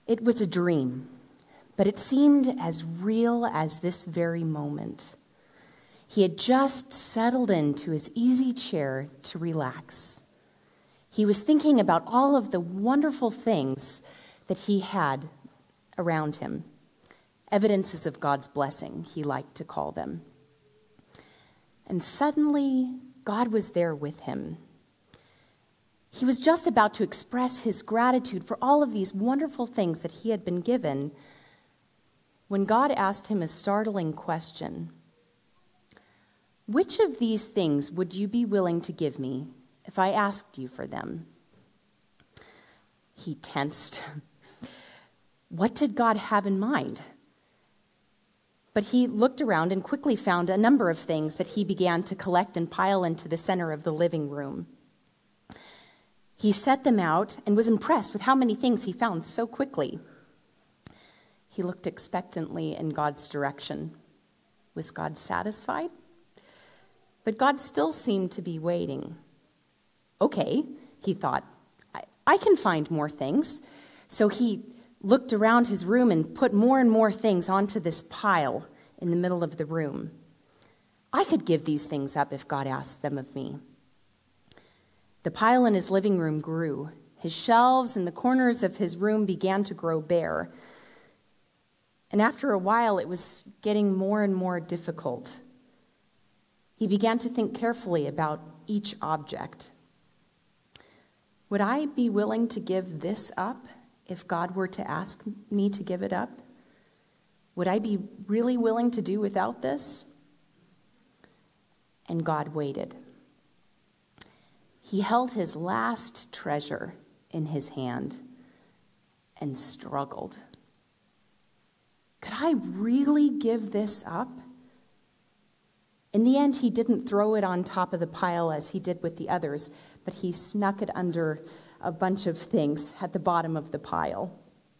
It was a dream, but it seemed as real as this very moment. He had just settled into his easy chair to relax. He was thinking about all of the wonderful things that he had around him. Evidences of God's blessing, he liked to call them. And suddenly, God was there with him. He was just about to express his gratitude for all of these wonderful things that he had been given when God asked him a startling question. Which of these things would you be willing to give me if I asked you for them? He tensed. What did God have in mind? But he looked around and quickly found a number of things that he began to collect and pile into the center of the living room. He set them out and was impressed with how many things he found so quickly. He looked expectantly in God's direction. Was God satisfied? But God still seemed to be waiting. Okay, he thought, I can find more things. So he looked around his room and put more and more things onto this pile in the middle of the room. I could give these things up if God asked them of me. The pile in his living room grew. His shelves and the corners of his room began to grow bare. And after a while, it was getting more and more difficult. He began to think carefully about each object. Would I be willing to give this up if God were to ask me to give it up? Would I be really willing to do without this? And God waited. He held his last treasure in his hand and struggled. Could I really give this up? In the end, he didn't throw it on top of the pile as he did with the others, but he snuck it under a bunch of things at the bottom of the pile.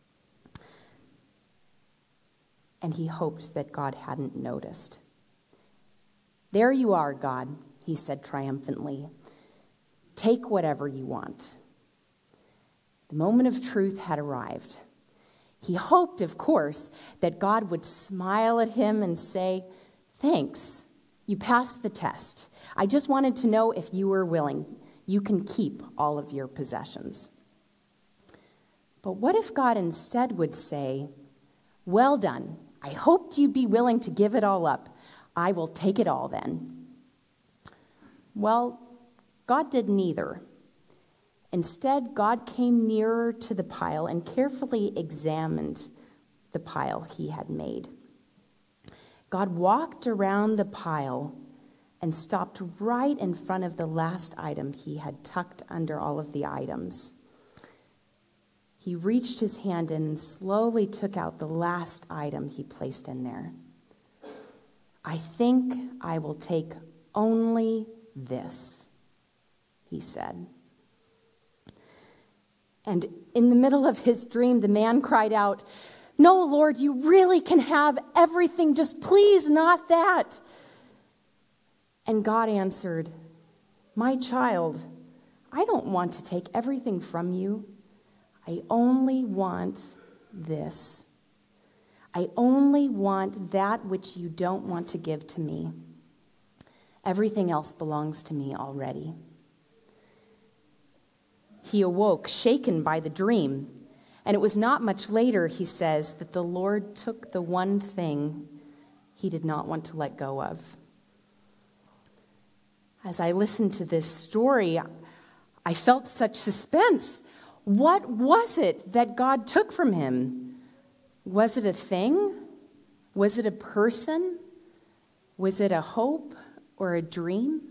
And he hoped that God hadn't noticed. There you are, God, he said triumphantly. Take whatever you want. The moment of truth had arrived. He hoped, of course, that God would smile at him and say, thanks, you passed the test. I just wanted to know if you were willing. You can keep all of your possessions. But what if God instead would say, well done. I hoped you'd be willing to give it all up. I will take it all then. Well, God did neither. Instead, God came nearer to the pile and carefully examined the pile he had made. God walked around the pile and stopped right in front of the last item he had tucked under all of the items. He reached his hand in and slowly took out the last item he placed in there. I think I will take only this, he said. And in the middle of his dream, the man cried out, no, Lord, you really can have everything, just please not that. And God answered, my child, I don't want to take everything from you. I only want this. I only want that which you don't want to give to me. Everything else belongs to me already. He awoke, shaken by the dream. And it was not much later, he says, that the Lord took the one thing he did not want to let go of. As I listened to this story, I felt such suspense. What was it that God took from him? Was it a thing? Was it a person? Was it a hope or a dream?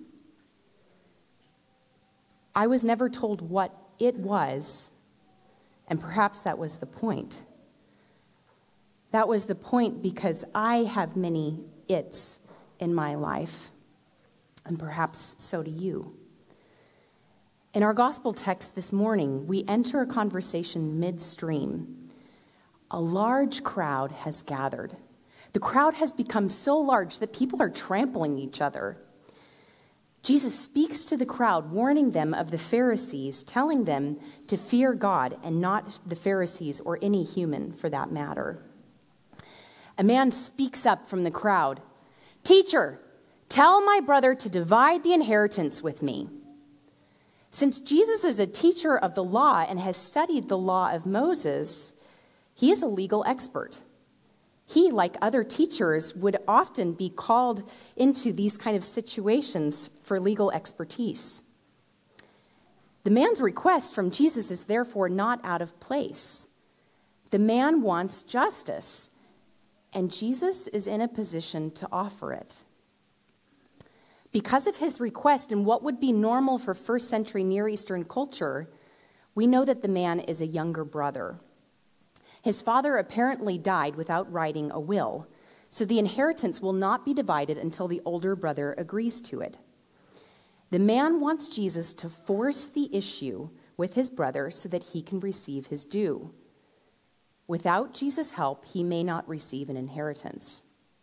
I was never told what it was, and perhaps that was the point. That was the point because I have many it's in my life, and perhaps so do you. In our gospel text this morning, we enter a conversation midstream. A large crowd has gathered. The crowd has become so large that people are trampling each other. Jesus speaks to the crowd, warning them of the Pharisees, telling them to fear God and not the Pharisees or any human for that matter. A man speaks up from the crowd, "Teacher, tell my brother to divide the inheritance with me." Since Jesus is a teacher of the law and has studied the law of Moses, he is a legal expert. He, like other teachers, would often be called into these kind of situations for legal expertise. The man's request from Jesus is therefore not out of place. The man wants justice, and Jesus is in a position to offer it. Because of his request and what would be normal for first century Near Eastern culture, we know that the man is a younger brother. His father apparently died without writing a will, so the inheritance will not be divided until the older brother agrees to it. The man wants Jesus to force the issue with his brother so that he can receive his due. Without Jesus' help, he may not receive an inheritance.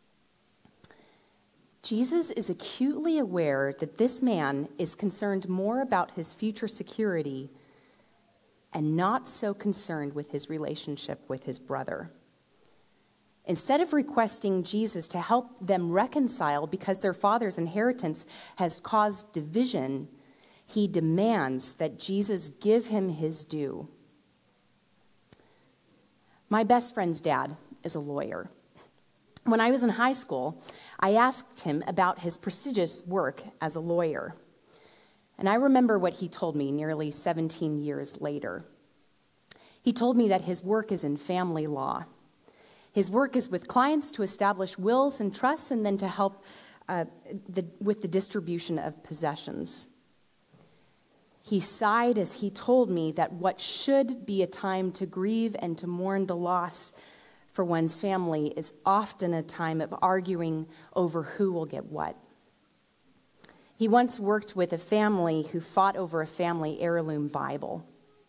Jesus is acutely aware that this man is concerned more about his future security and not so concerned with his relationship with his brother. Instead of requesting Jesus to help them reconcile because their father's inheritance has caused division, he demands that Jesus give him his due. My best friend's dad is a lawyer. When I was in high school, I asked him about his prestigious work as a lawyer. And I remember what he told me nearly 17 years later. He told me that his work is in family law. His work is with clients to establish wills and trusts and then to help with the distribution of possessions. He sighed as he told me that what should be a time to grieve and to mourn the loss for one's family is often a time of arguing over who will get what. He once worked with a family who fought over a family heirloom Bible.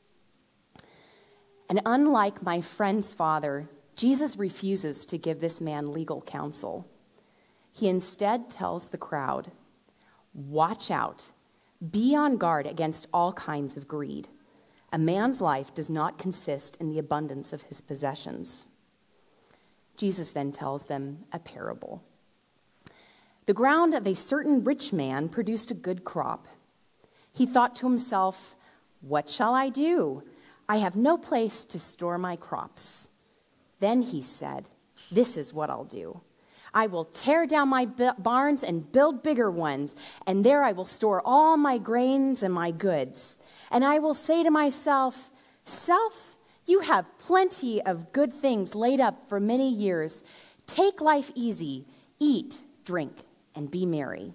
And unlike my friend's father, Jesus refuses to give this man legal counsel. He instead tells the crowd, "Watch out. Be on guard against all kinds of greed. A man's life does not consist in the abundance of his possessions." Jesus then tells them a parable. The ground of a certain rich man produced a good crop. He thought to himself, "What shall I do? I have no place to store my crops." Then he said, "This is what I'll do. I will tear down my barns and build bigger ones, and there I will store all my grains and my goods. And I will say to myself, 'Self, you have plenty of good things laid up for many years. Take life easy, eat, drink, and be merry.'"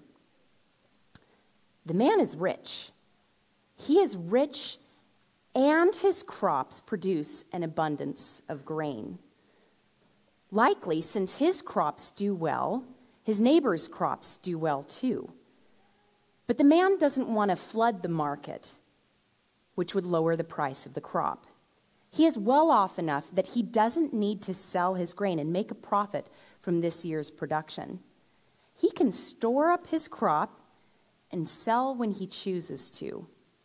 The man is rich. He is rich, and his crops produce an abundance of grain. Likely, since his crops do well, his neighbor's crops do well too. But the man doesn't want to flood the market, which would lower the price of the crop. He is well off enough that he doesn't need to sell his grain and make a profit from this year's production. He can store up his crop and sell when he chooses to.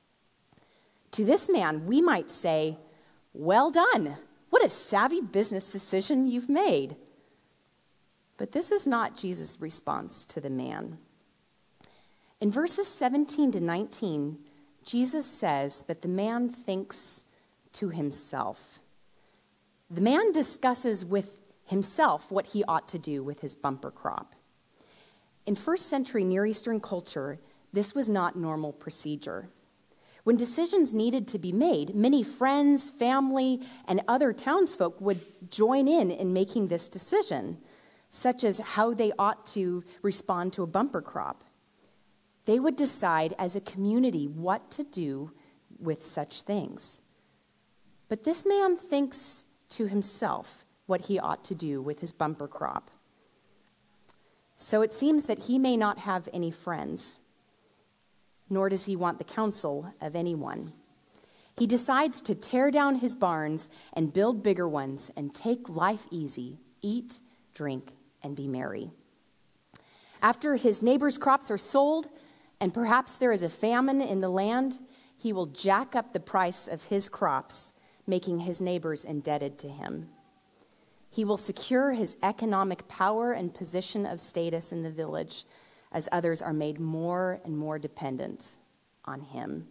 To this man, we might say, "Well done. What a savvy business decision you've made." But this is not Jesus' response to the man. In verses 17 to 19, Jesus says that the man thinks to himself. The man discusses with himself what he ought to do with his bumper crop. In first century Near Eastern culture, this was not normal procedure. When decisions needed to be made, many friends, family, and other townsfolk would join in making this decision, such as how they ought to respond to a bumper crop. They would decide as a community what to do with such things. But this man thinks to himself what he ought to do with his bumper crop. So it seems that he may not have any friends, nor does he want the counsel of anyone. He decides to tear down his barns and build bigger ones and take life easy, eat, drink, and be merry. After his neighbor's crops are sold and perhaps there is a famine in the land, he will jack up the price of his crops, making his neighbors indebted to him. He will secure his economic power and position of status in the village as others are made more and more dependent on him.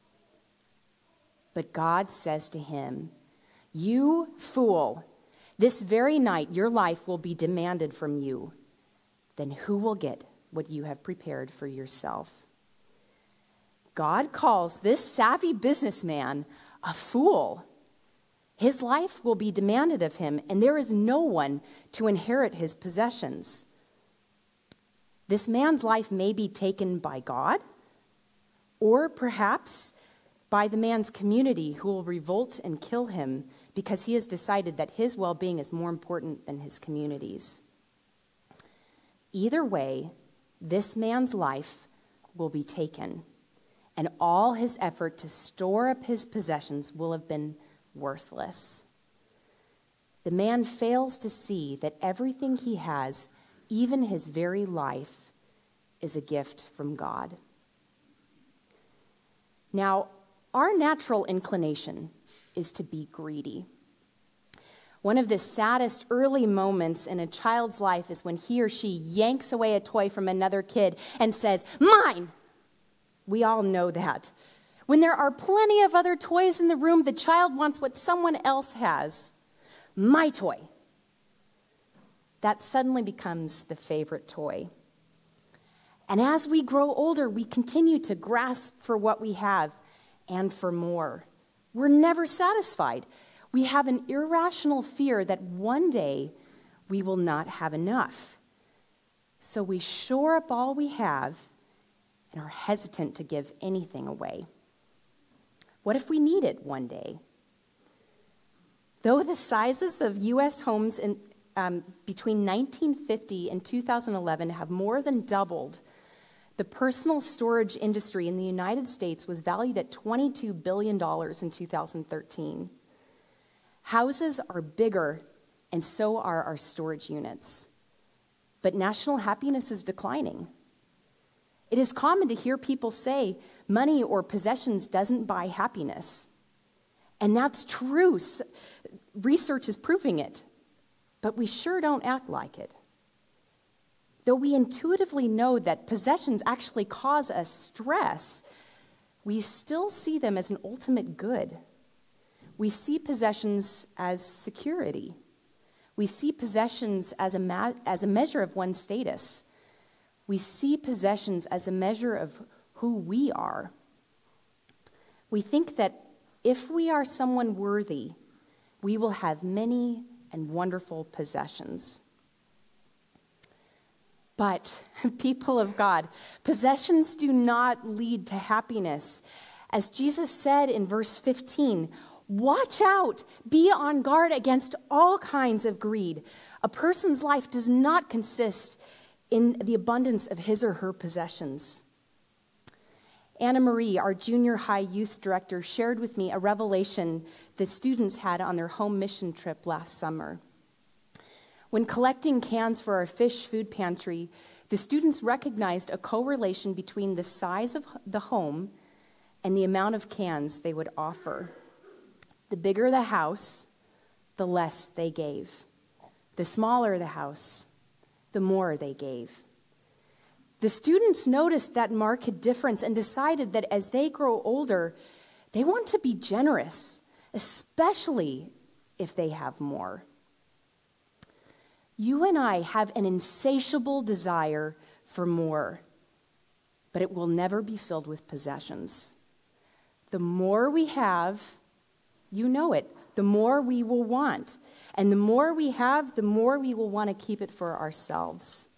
But God says to him, "You fool, this very night your life will be demanded from you. Then who will get what you have prepared for yourself?" God calls this savvy businessman a fool. His life will be demanded of him, and there is no one to inherit his possessions. This man's life may be taken by God, or perhaps by the man's community who will revolt and kill him because he has decided that his well-being is more important than his community's. Either way, this man's life will be taken, and all his effort to store up his possessions will have been worthless. The man fails to see that everything he has, even his very life, is a gift from God. Now, our natural inclination is to be greedy. One of the saddest early moments in a child's life is when he or she yanks away a toy from another kid and says, "Mine!" We all know that. When there are plenty of other toys in the room, the child wants what someone else has. My toy. That suddenly becomes the favorite toy. And as we grow older, we continue to grasp for what we have and for more. We're never satisfied. We have an irrational fear that one day we will not have enough. So we shore up all we have and are hesitant to give anything away. What if we need it one day? Though the sizes of U.S. homes between 1950 and 2011 have more than doubled, the personal storage industry in the United States was valued at $22 billion in 2013. Houses are bigger, and so are our storage units. But national happiness is declining. It is common to hear people say money or possessions doesn't buy happiness. And that's true. Research is proving it. But we sure don't act like it. Though we intuitively know that possessions actually cause us stress, we still see them as an ultimate good. We see possessions as security. We see possessions as a measure of one's status. We see possessions as a measure of who we are. We think that if we are someone worthy, we will have many and wonderful possessions. But, people of God, possessions do not lead to happiness. As Jesus said in verse 15, "Watch out, be on guard against all kinds of greed." A person's life does not consist in the abundance of his or her possessions. Anna Marie, our junior high youth director, shared with me a revelation the students had on their home mission trip last summer. When collecting cans for our fish food pantry, the students recognized a correlation between the size of the home and the amount of cans they would offer. The bigger the house, the less they gave. The smaller the house, the more they gave. The students noticed that marked difference and decided that as they grow older, they want to be generous, especially if they have more. You and I have an insatiable desire for more, but it will never be filled with possessions. The more we have, you know it, the more we will want. And the more we have, the more we will want to keep it for ourselves.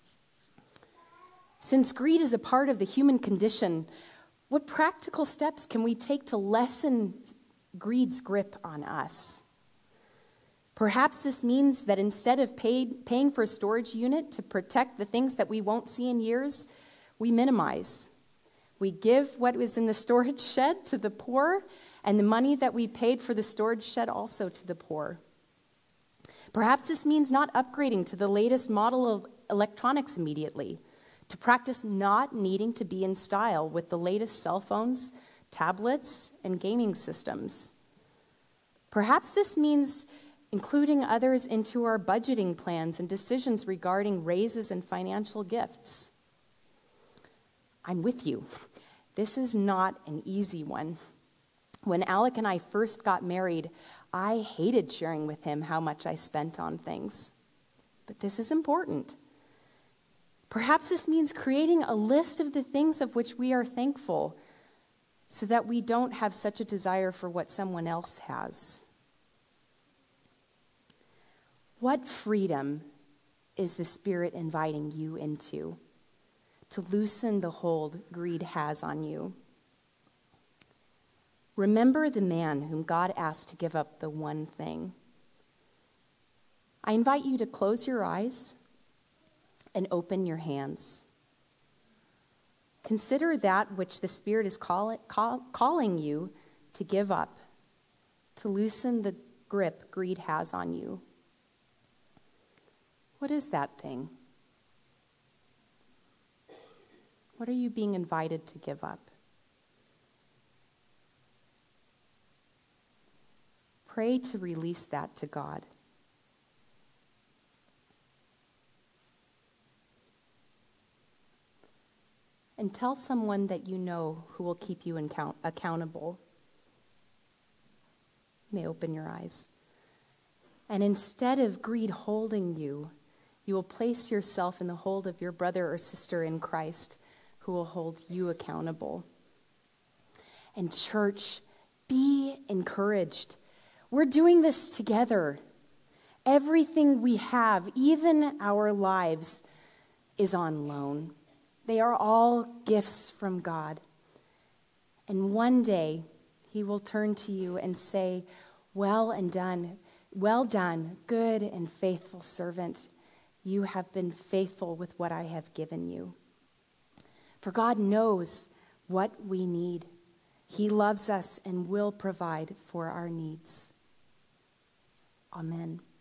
Since greed is a part of the human condition, what practical steps can we take to lessen greed's grip on us? Perhaps this means that instead of paying for a storage unit to protect the things that we won't see in years, we minimize. We give what was in the storage shed to the poor, and the money that we paid for the storage shed also to the poor. Perhaps this means not upgrading to the latest model of electronics immediately, to practice not needing to be in style with the latest cell phones, tablets, and gaming systems. Perhaps this means including others into our budgeting plans and decisions regarding raises and financial gifts. I'm with you. This is not an easy one. When Alec and I first got married, I hated sharing with him how much I spent on things. But this is important. Perhaps this means creating a list of the things of which we are thankful so that we don't have such a desire for what someone else has. What freedom is the Spirit inviting you into to loosen the hold greed has on you? Remember the man whom God asked to give up the one thing. I invite you to close your eyes and open your hands. Consider that which the Spirit is calling you to give up, to loosen the grip greed has on you. What is that thing? What are you being invited to give up? Pray to release that to God. And tell someone that you know who will keep you accountable. You may open your eyes. And instead of greed holding you, you will place yourself in the hold of your brother or sister in Christ who will hold you accountable. And church, be encouraged. We're doing this together. Everything we have, even our lives, is on loan. They are all gifts from God. And one day, he will turn to you and say, well done, good and faithful servant. You have been faithful with what I have given you. For God knows what we need. He loves us and will provide for our needs. Amen.